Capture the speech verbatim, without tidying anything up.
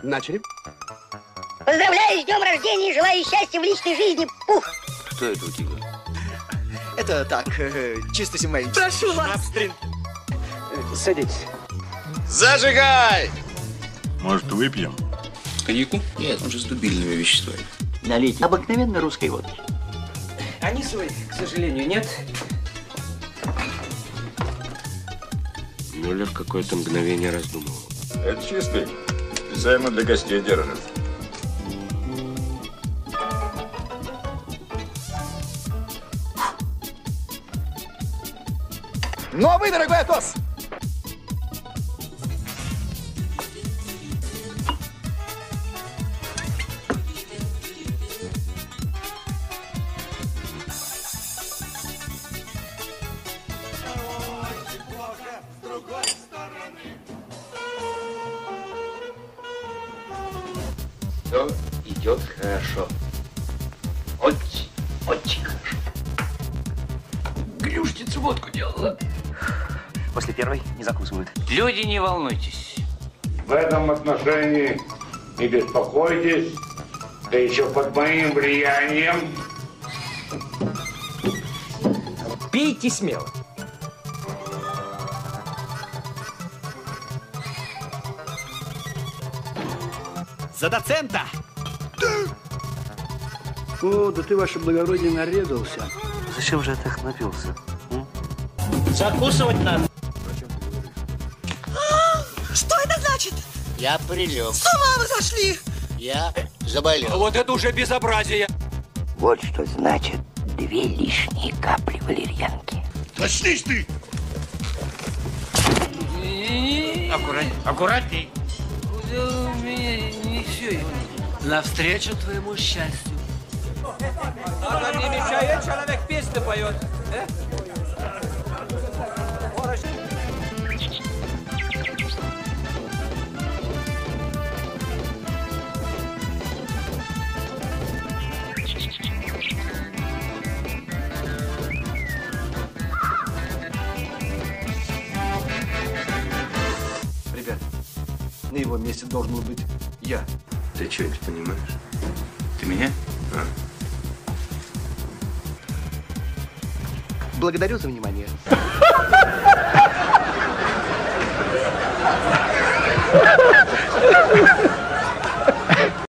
Начали. Поздравляю с днем рождения и желаю счастья в личной жизни, Пух. Что это у тебя? Это так, чисто символически. Прошу вас. Садитесь. Зажигай! Может, выпьем? Коньяку? Нет, он же с дубильными веществами. Налейте обыкновенной русской водки. Анисовой, к сожалению, нет. Мюллер какое-то мгновение раздумывал. Это чистый. Специально для гостей держит. Новый дорогой Атос! Все идет хорошо. Очень, очень хорошо. Клюшницу водку делала. После первой не закусывают. Люди, не волнуйтесь. В этом отношении не беспокойтесь, да еще под моим влиянием. Пейте смело. За доцента! О, да ты, ваше благородие, нарезался. Зачем же ты так напился? Закусывать надо. Что это значит? Я прилег. С ума вы сошли! Я заболел. Вот это уже безобразие. Вот что значит две лишние капли валерьянки. Начнись ты! Аккуратней. Аккуратней. Куда у меня несет? Навстречу твоему счастью. Надо не мешает, человек песню поет. Э? Ребят, на его месте должен был быть я. Ты что это понимаешь? Ты меня? А? Благодарю за внимание. Ha